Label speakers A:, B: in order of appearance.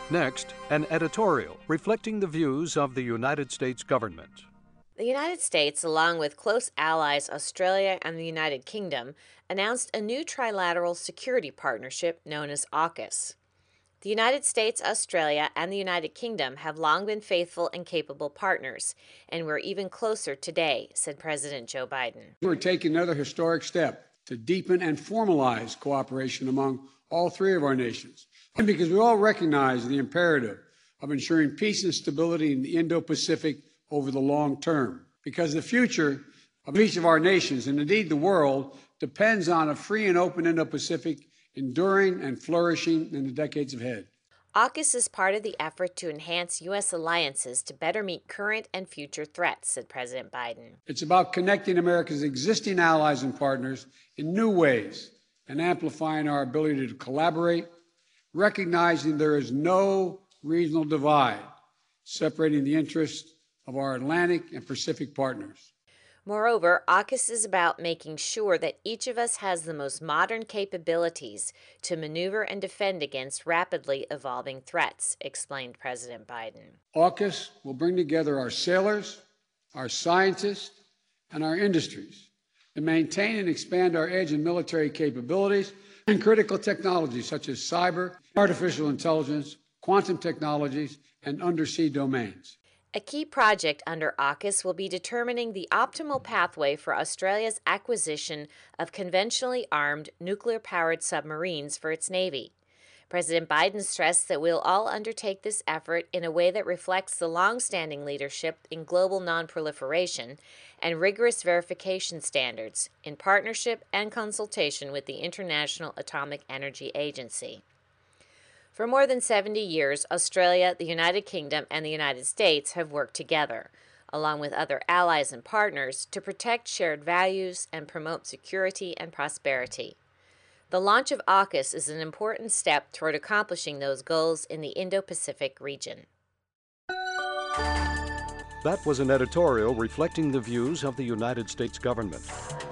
A: Next, an editorial reflecting the views of the United States government.
B: The United States, along with close allies Australia and the United Kingdom, announced a new trilateral security partnership known as AUKUS. The United States, Australia, and the United Kingdom have long been faithful and capable partners, and we're even closer today, said President Joe Biden.
C: We're taking another historic step to deepen and formalize cooperation among all three of our nations, and because we all recognize the imperative of ensuring peace and stability in the Indo-Pacific over the long term, because the future of each of our nations, and indeed the world, depends on a free and open Indo-Pacific enduring and flourishing in the decades ahead.
B: AUKUS is part of the effort to enhance U.S. alliances to better meet current and future threats, said President Biden.
C: It's about connecting America's existing allies and partners in new ways and amplifying our ability to collaborate, recognizing there is no regional divide separating the interests of our Atlantic and Pacific partners.
B: Moreover, AUKUS is about making sure that each of us has the most modern capabilities to maneuver and defend against rapidly evolving threats, explained President Biden.
C: AUKUS will bring together our sailors, our scientists, and our industries to maintain and expand our edge in military capabilities and critical technologies such as cyber, artificial intelligence, quantum technologies, and undersea domains.
B: A key project under AUKUS will be determining the optimal pathway for Australia's acquisition of conventionally armed nuclear-powered submarines for its Navy. President Biden stressed that we'll all undertake this effort in a way that reflects the long-standing leadership in global nonproliferation and rigorous verification standards in partnership and consultation with the International Atomic Energy Agency. For more than 70 years, Australia, the United Kingdom, and the United States have worked together, along with other allies and partners, to protect shared values and promote security and prosperity. The launch of AUKUS is an important step toward accomplishing those goals in the Indo-Pacific region.
A: That was an editorial reflecting the views of the United States government.